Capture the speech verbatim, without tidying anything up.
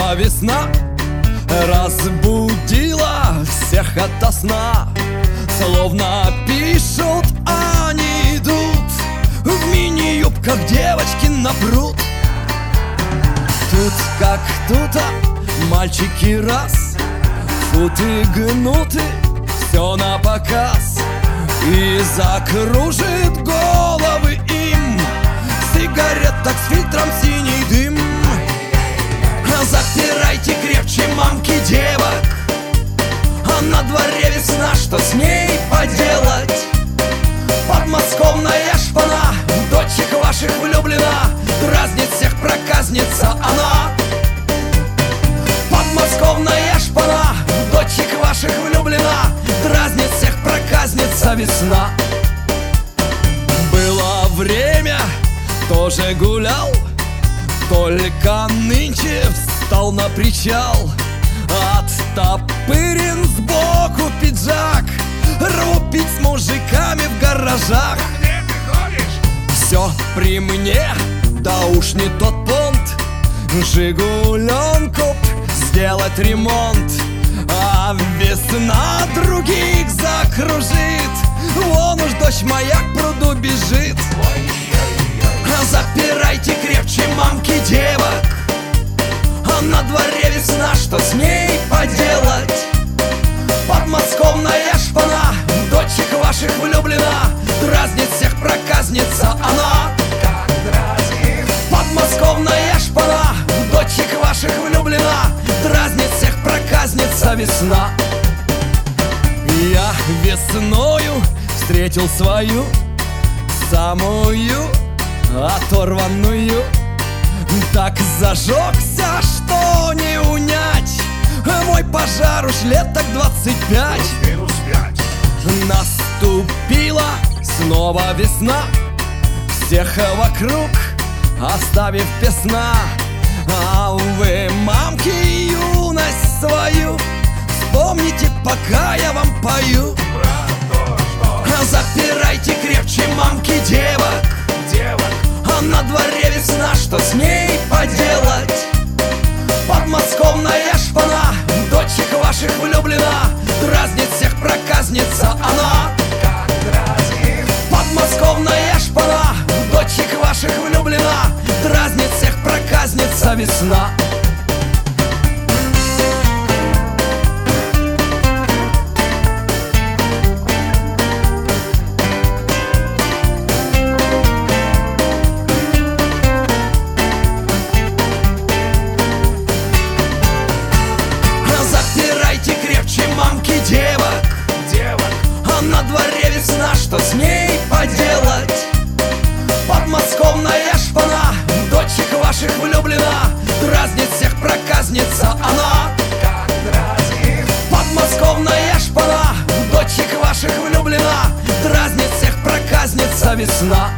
Снова весна разбудила всех ото сна. Словно пишут, они идут в мини-юбках девочки на пруд. Тут как тут, мальчики раз, футы гнуты, все на показ. И закружит головы им сигареток с фильтром синий дым. Запирайте крепче мамки девок, а на дворе весна, что с ней поделать? Подмосковная шпана, дочек ваших влюблена, дразнит всех проказница она. Подмосковная шпана, дочек ваших влюблена, дразнит всех проказница весна. Было время, тоже гулял, только нынче встал на причал. Оттопырен сбоку пиджак, рву пить с мужиками в гаражах. Где ты ходишь? Все при мне, да уж не тот понт. Жигуленку сделать ремонт, а весна других закружит. Вон уж дочь моя к пруду бежит. Запирайте крепче мамки девок, а на дворе весна, что с ней поделать? Подмосковная шпана, дочек ваших влюблена, дразнит всех проказница она. Подмосковная шпана, дочек ваших влюблена, дразнит всех проказница весна. Я весною встретил свою самую оторванную, так зажегся, что не унять. Мой пожар уж лет так двадцать пять. Минус пять. Наступила снова весна, всех вокруг оставив без сна. А вы, мамки, юность свою вспомните, пока я вам пою. Запирайте крепче мамки девок, Девок, а на дворе весна, что с ней поделать? Подмосковная шпана, дочек ваших влюблена, дразнит всех проказница она. как дразнит. Подмосковная шпана, дочек ваших влюблена, дразнит всех проказница весна. Мамки девок, Девок, а на дворе весна, что с ней поделать? Подмосковная шпана, дочек ваших влюблена, дразнит всех проказница она. как дразнит. Подмосковная шпана, дочек ваших влюблена, дразнит всех проказница весна.